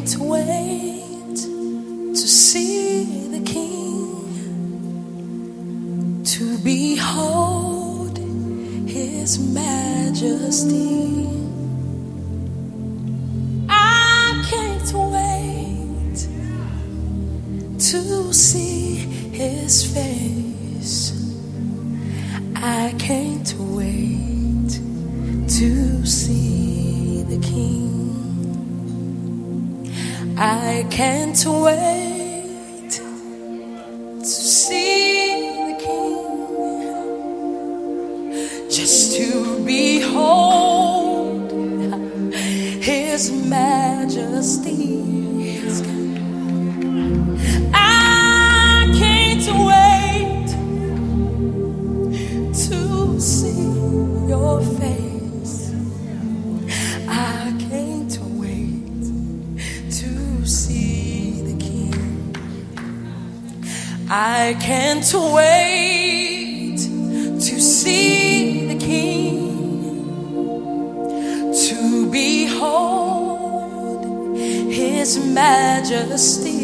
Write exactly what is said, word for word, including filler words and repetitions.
can't wait to see the King, to behold His majesty. I can't wait to see His face. I can't wait to see the King. I can't wait to see the King, just to behold His majesty. I can't wait to see your face. I can't wait to see the King. I can't wait to see the King, to behold His majesty.